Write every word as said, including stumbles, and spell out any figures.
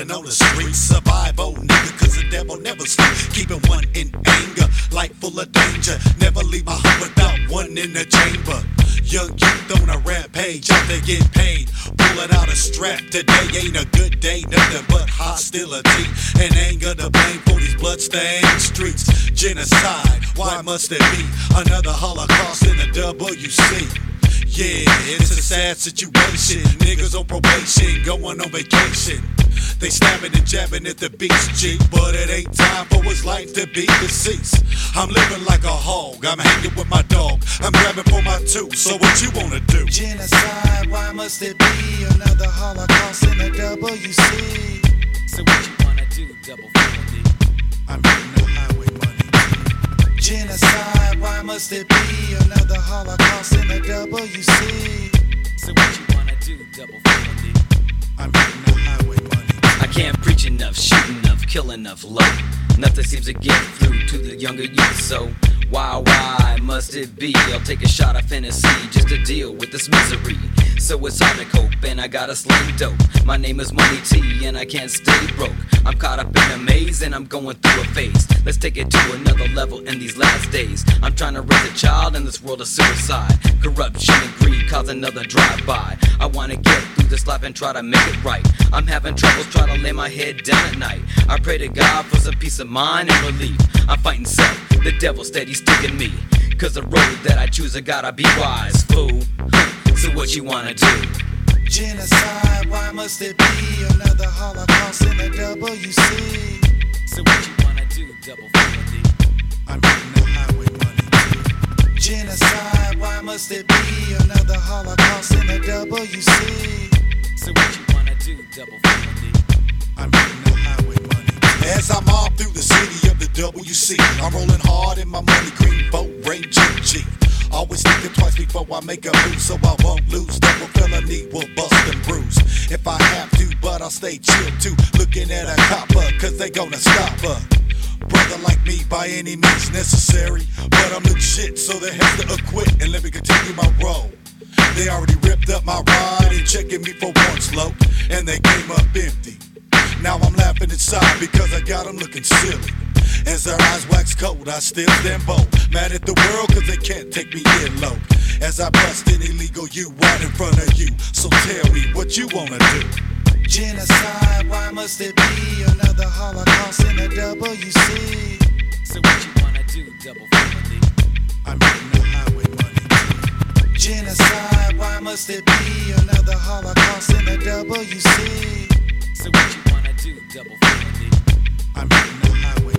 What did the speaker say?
rolling on the streets. Survival, nigga, cause the devil never sleeps. Keeping one in anger, life full of danger. Never leave my heart without one in the chamber. Young youth on a rampage, out there getting paid. Pulling out a strap, today ain't a good day. Nothing but hostility and anger to blame for these bloodstained streets. Genocide, why must it be another Holocaust in the W C? Yeah, it's a sad situation. Niggas on probation, going on vacation. They stabbing and jabbing at the beach, G. But it ain't time for his life to be deceased. I'm living like a hog, I'm hanging with my dog. I'm grabbing for my tooth, so what you wanna do? Genocide, why must it be another Holocaust in the W C? So what you wanna do, double family? I'm getting the highway money. Genocide, why must it be another Holocaust in the W C? So what you wanna do, double family? I'm getting the highway money. I can't preach enough, shoot enough, kill enough, low. Nothing seems to get through to the younger youth, so why, why must it be? I'll take a shot of Hennessy just to deal with this misery. So it's hard to cope and I gotta sling dope. My name is Money T and I can't stay broke. I'm caught up in a maze and I'm going through a phase. Let's take it to another level in these last days. I'm trying to raise a child in this world of suicide. Corruption and greed cause another drive-by. I wanna get through this life and try to make it right. I'm having troubles trying to lay my head down at night. I pray to God for some peace of mind and relief. I'm fighting self, the devil steady sticking me. Cause the road that I choose I gotta be wise, fool. So what you wanna do? Genocide, why must it be another Holocaust in the W C? So what you wanna do, double family? I'm getting the highway money. Genocide, why must it be another Holocaust in the W C? So what you wanna do, double family? I'm getting the highway money. As I'm all through the city of the W C, I'm rolling hard in my money green boat Ranger G. Always thinking twice before I make a move, so I won't lose. Double felony will bust and bruise if I have to, but I'll stay chill too. Looking at a copper, cause they gonna stop her. Brother like me by any means necessary, but I'm legit, so they have to acquit and let me continue my role. They already ripped up my ride and checking me for once low, and they came up empty. Now I'm laughing inside because I got them looking silly. As their eyes wax cold, I still stand bold. Mad at the world cause they can't take me in low. As I bust an illegal you right in front of you. So tell me what you wanna do. Genocide, why must it be another Holocaust in the W C? So what you wanna do, double family? I'm getting the highway money. Genocide, why must it be another Holocaust in the W C? So what you wanna do, double family? I'm getting the highway